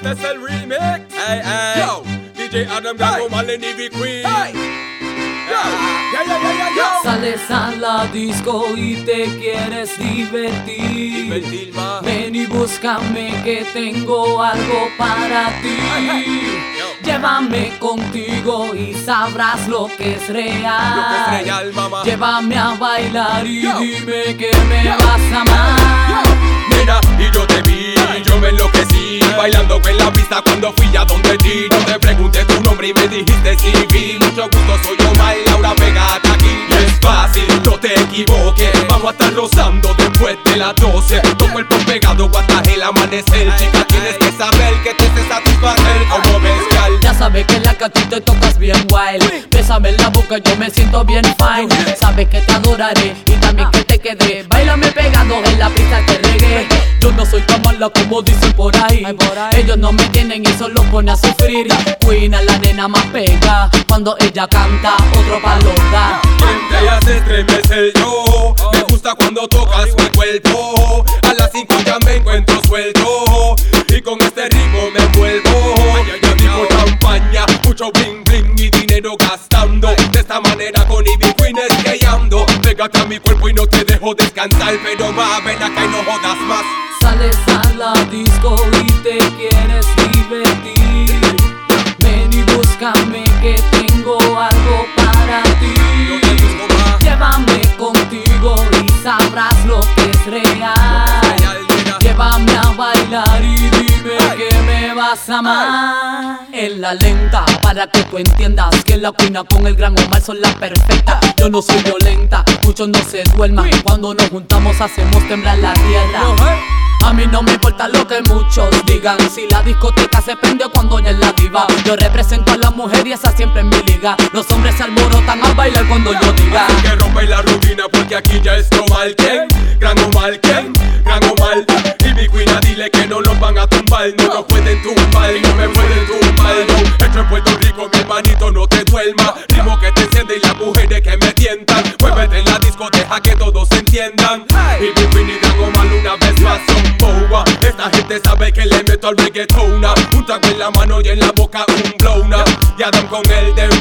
este es el remix. Hey, hey. Yo, DJ Adam, Gago, Malen y Ivy Queen. Hey. Sales a la disco y te quieres divertir. Ven y búscame que tengo algo para ti. Llévame contigo y sabrás lo que es real. Lo que es real, mamá. Llévame a bailar y dime que me vas a amar. Nena, y yo te vi, yo me enloquecí bailando en la pista cuando fui a donde ti. Yo te pregunté tu nombre y me dijiste sí, vi. Mucho gusto, soy Omar, Laura, pégate aquí. Y es fácil, no te equivoques. Vamos a estar rozando después de las 12. Tu cuerpo pegado hasta el amanecer. Chica, tienes que saber que te hace satisfacer como bestial. Ya sabes que en la cancha te tocas bien wild. Bésame en la boca, yo me siento bien fine. Sabes que te adoraré y también que te quedé. Báilame pegado en la pista que reggae. Yo no soy tan mala como dicen por ahí. Ellos no me tienen y eso los pone a sufrir. Queen a la nena más pega. Cuando ella canta, otro palo da. Quien te hace estremecer yo. Me gusta cuando tocas mi cuerpo. A las 5 ya me encuentro suelto. Y con este ritmo me envuelvo. Yo digo campaña, mucho bling bling y dinero gastando. De esta manera con Ivy Queen es que ando. Pégate a mi cuerpo y no te dejo descansar. Pero va, ven acá y no jodas más. Sales a la disco y te quieres divertir. Ven y búscame que tengo algo para ti. Llévame contigo y sabrás lo que es real. Llévame a bailar y dime que me vas a amar. En la lenta, para que tú entiendas que la Queen con el gran Omar son las perfectas. Yo no soy violenta, muchos no se duerman. Cuando nos juntamos hacemos temblar la tierra. A mí no me importa lo que muchos digan. Si la discoteca se prende cuando ella es la diva. Yo represento a la mujer y esa siempre es mi liga. Los hombres se alborotan a bailar cuando yo diga. Así que rompe la rutina porque aquí ya es Omar. ¿Quién? Gran Omar, ¿quién? Gran Omar. Ivy Queen, dile que no nos van a tumbar. No nos pueden tumbar, no me pueden tumbar. Yo, hecho en Puerto Rico, mi hermanito, no te duermas. Ritmo que te enciende y las mujeres que me tientan. Muévete en la disco, deja que todos se entiendan. Ivy Queen y Gran Omar una vez más son boa. Esta gente sabe que le meto al reggaetona. Un trago en la mano y en la boca un blowna. Y Adam con el de